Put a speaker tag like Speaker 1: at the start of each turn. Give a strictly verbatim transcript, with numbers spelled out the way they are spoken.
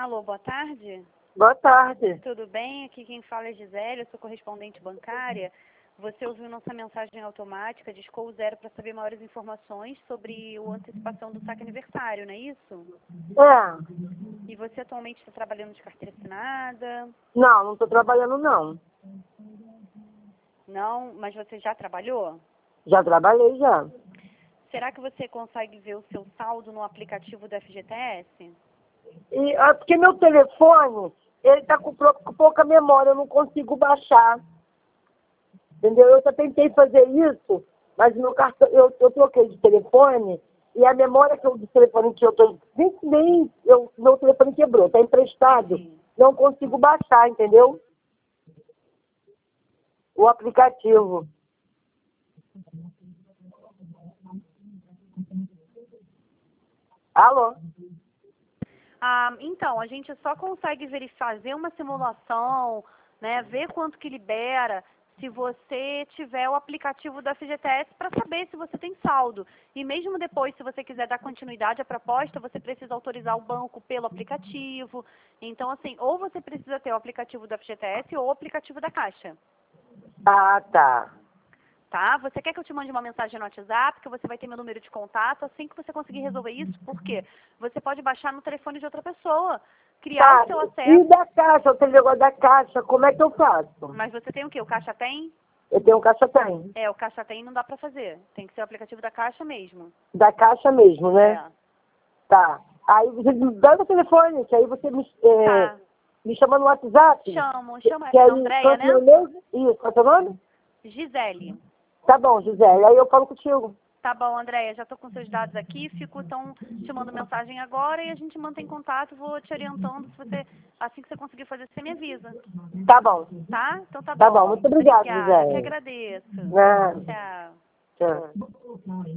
Speaker 1: Alô, boa tarde.
Speaker 2: Boa tarde.
Speaker 1: Tudo bem? Aqui quem fala é Gisele, eu sou correspondente bancária. Você ouviu nossa mensagem automática, discou o zero para saber maiores informações sobre a antecipação do saque aniversário, não é isso?
Speaker 2: É.
Speaker 1: E você atualmente está trabalhando de carteira assinada?
Speaker 2: Não, não estou trabalhando, não.
Speaker 1: Não, mas você já trabalhou?
Speaker 2: Já trabalhei, já.
Speaker 1: Será que você consegue ver o seu saldo no aplicativo do F G T S?
Speaker 2: E, ah, porque meu telefone, ele está com, pro- com pouca memória, eu não consigo baixar. Entendeu? Eu já tentei fazer isso, mas meu cartão, eu, eu troquei de telefone e a memória que eu, do telefone que eu estou... Nem, nem eu, meu telefone quebrou, está emprestado.
Speaker 1: Sim.
Speaker 2: Não consigo baixar, entendeu? O aplicativo. Alô?
Speaker 1: Ah, então, a gente só consegue verificar, fazer uma simulação, né, ver quanto que libera, se você tiver o aplicativo do F G T S para saber se você tem saldo. E mesmo depois, se você quiser dar continuidade à proposta, você precisa autorizar o banco pelo aplicativo. Então, assim, ou você precisa ter o aplicativo do F G T S ou o aplicativo da Caixa.
Speaker 2: Ah, tá.
Speaker 1: Tá? Você quer que eu te mande uma mensagem no WhatsApp, que você vai ter meu número de contato, assim que você conseguir resolver isso, por quê? Você pode baixar no telefone de outra pessoa, criar
Speaker 2: Tá,
Speaker 1: o seu
Speaker 2: e
Speaker 1: acesso,
Speaker 2: da caixa, eu tenho negócio da caixa, como é que eu faço?
Speaker 1: mas você tem o quê? O Caixa Tem?
Speaker 2: Eu tenho um caixa tem.
Speaker 1: É, o Caixa Tem não dá pra fazer, tem que ser o aplicativo da Caixa mesmo.
Speaker 2: Da caixa mesmo, né?
Speaker 1: É,
Speaker 2: Tá. Aí você me dá o telefone, que aí você me, é,
Speaker 1: tá.
Speaker 2: me chama no WhatsApp.
Speaker 1: Chamo,
Speaker 2: Que,
Speaker 1: chama
Speaker 2: que
Speaker 1: a
Speaker 2: aí,
Speaker 1: Andréia,
Speaker 2: qual é o
Speaker 1: né?
Speaker 2: meu mesmo? Isso, qual é o seu nome?
Speaker 1: Gisele.
Speaker 2: Tá bom, Gisele. Aí eu falo contigo.
Speaker 1: Tá bom, Andréia, já tô com seus dados aqui, fico então te mando mensagem agora e a gente mantém contato, vou te orientando, se você, assim que você conseguir fazer, você me avisa.
Speaker 2: Tá bom.
Speaker 1: Tá? Então tá
Speaker 2: Tá
Speaker 1: bom.
Speaker 2: bom, muito obrigada,
Speaker 1: Obrigada, eu que
Speaker 2: Gisele.
Speaker 1: agradeço.
Speaker 2: Não.
Speaker 1: Tchau.
Speaker 2: Tchau.